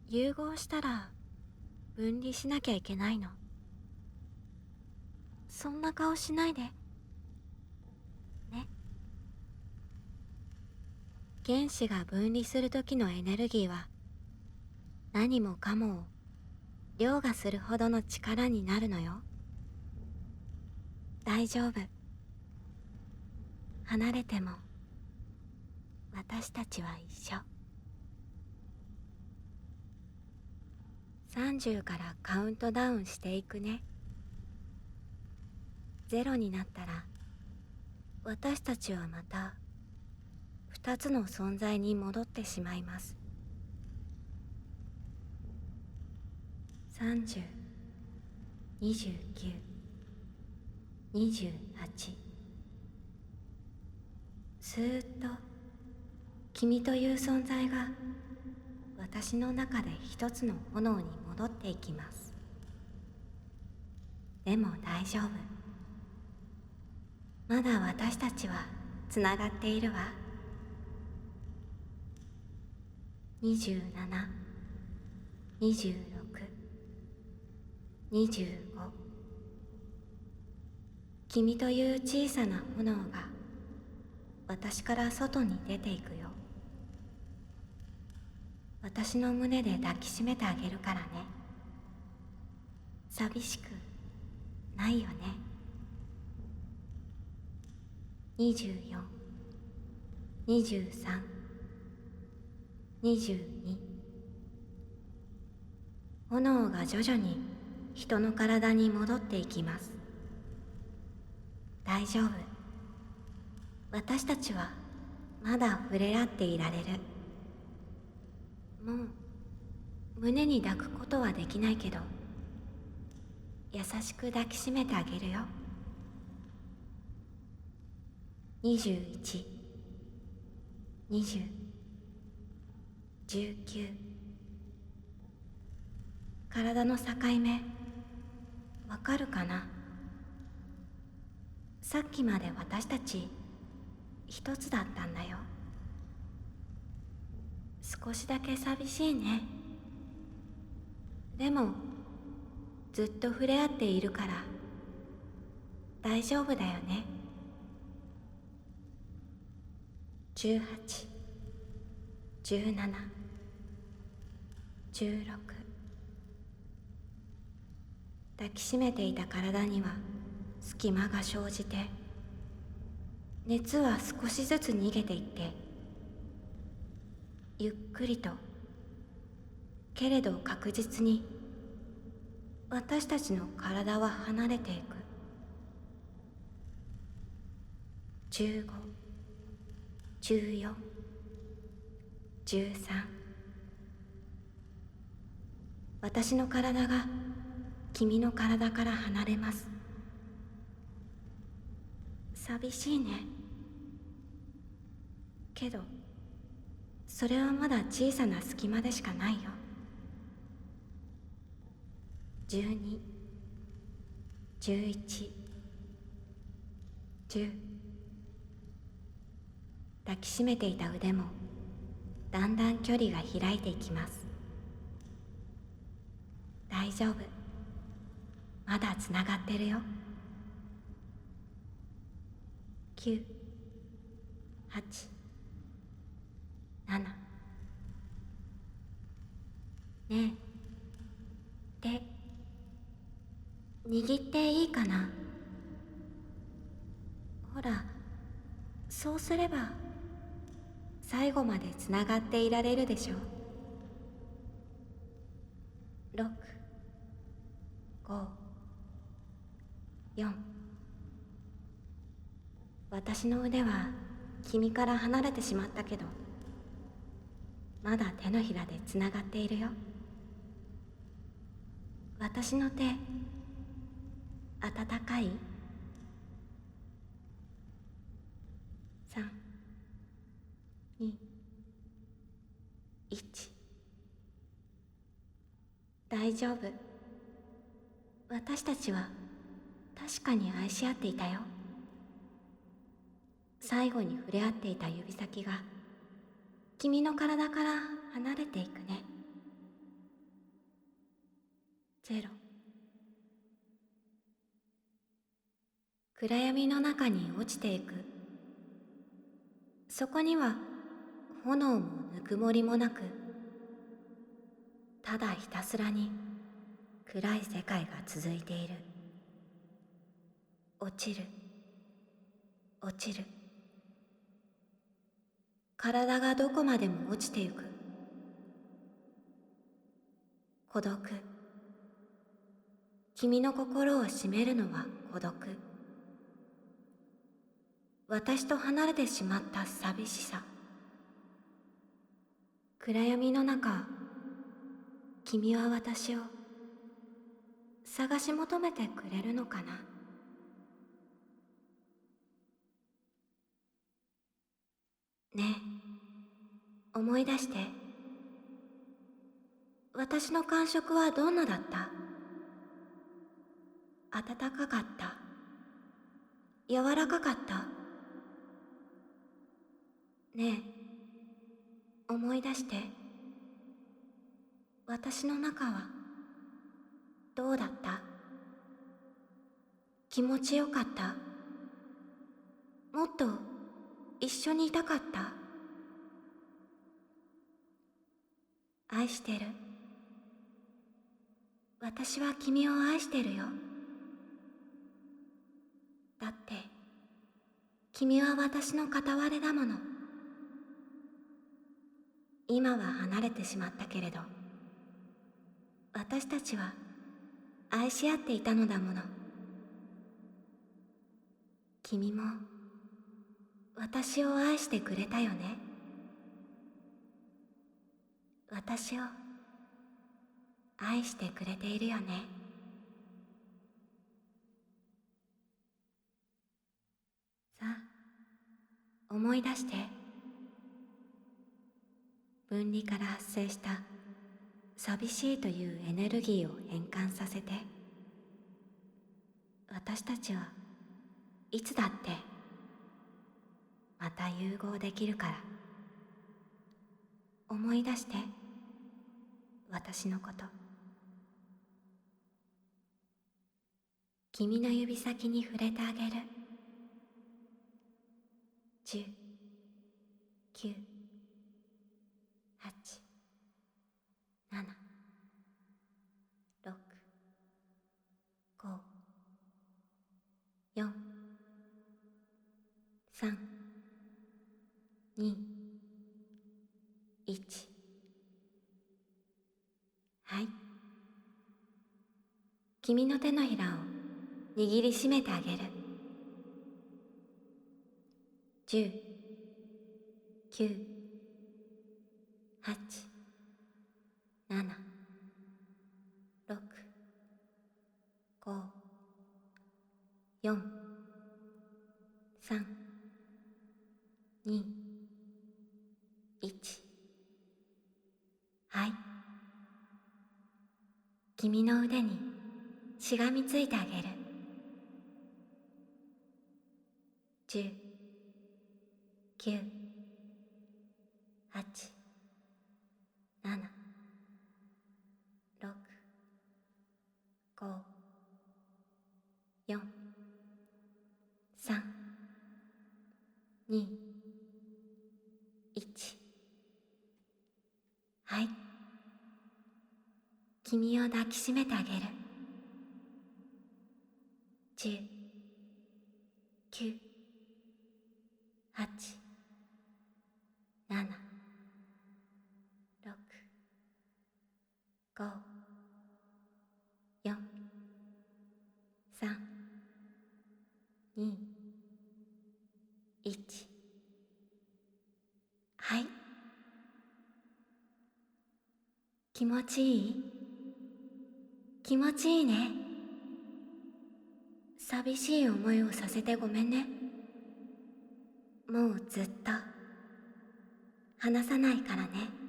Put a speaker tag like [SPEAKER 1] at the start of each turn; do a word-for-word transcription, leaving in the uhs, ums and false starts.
[SPEAKER 1] 融合したら分離しなきゃいけないの。そんな顔しないで。ね。原子が分離する時のエネルギーは何もかもを凌駕するほどの力になるのよ。大丈夫。離れても私たちは一緒。さんじゅうからカウントダウンしていくね。ゼロになったら私たちはまた二つの存在に戻ってしまいます。さんじゅう、にじゅうきゅう、にじゅうはち。すーっと君という存在が私の中で一つの炎に戻っていきます。でも大丈夫。まだ私たちはつながっているわ。にじゅうなな、にじゅうろく、にじゅうご。君という小さな炎が私から外に出ていくよ。私の胸で抱きしめてあげるからね。寂しくないよね。にじゅうよん、にじゅうさん、にじゅうに。炎が徐々に人の体に戻っていきます。大丈夫。私たちはまだ触れ合っていられる。もう胸に抱くことはできないけど、優しく抱きしめてあげるよ。にじゅういち、にじゅう、じゅうきゅう。体の境目、わかるかな？さっきまで私たち一つだったんだよ。少しだけ寂しいね。でもずっと触れ合っているから大丈夫だよね。じゅうはち、じゅうなな、じゅうろく。抱きしめていた体には隙間が生じて、熱は少しずつ逃げていって、ゆっくりとけれど確実に私たちの体は離れていく。じゅうご、じゅうよん、じゅうさん。私の体が君の体から離れます。寂しいね。けどそれはまだ小さな隙間でしかないよ。じゅうに、じゅういち、じゅう。抱きしめていた腕もだんだん距離が開いていきます。大丈夫。まだつながってるよ。きゅう、はち、なな。ねえ、手握っていいかな？ほら、そうすれば最後までつながっていられるでしょ。ろく、ご、よん。私の腕は君から離れてしまったけど、まだ手のひらでつながっているよ。私の手、温かい？さん、に、いち。大丈夫。私たちは確かに愛し合っていたよ。最後に触れ合っていた指先が君の体から離れていくね。 ゼロ。暗闇の中に落ちていく。そこには炎もぬくもりもなく、ただひたすらに暗い世界が続いている。落ちる、落ちる。体がどこまでも落ちてゆく。孤独。君の心を占めるのは孤独。私と離れてしまった寂しさ。暗闇の中、君は私を探し求めてくれるのかな。ねえ、思い出して。私の感触はどんなだった？暖かかった？柔らかかった？ねえ、思い出して。私の中はどうだった？気持ちよかった？もっと一緒にいたかった？愛してる。私は君を愛してるよ。だって君は私の片割れだもの。今は離れてしまったけれど、私たちは愛し合っていたのだもの。君も私を愛してくれたよね。私を愛してくれているよね。さあ、思い出して。分離から発生した寂しいというエネルギーを変換させて。私たちはいつだってまた融合できるから。思い出して、私のこと。君の指先に触れてあげる。じゅう、きゅう、はち、なな、ろく、ご、よん、さん、に、いち。はい。君の手のひらを握りしめてあげる。じゅう、きゅう、はち、なな、ろく、ご、よん、さん、に、いち。はい。君の腕にしがみついてあげる。じゅう、きゅう、はち、なな、ろく、ご、よん、さん、に、いち。はい。君を抱きしめてあげる。じゅう、きゅう、はち、なな、ろく、ご、よん、さん、に、いち。はい。気持ちいい？気持ちいいね。寂しい思いをさせてごめんね。もうずっと離さないからね。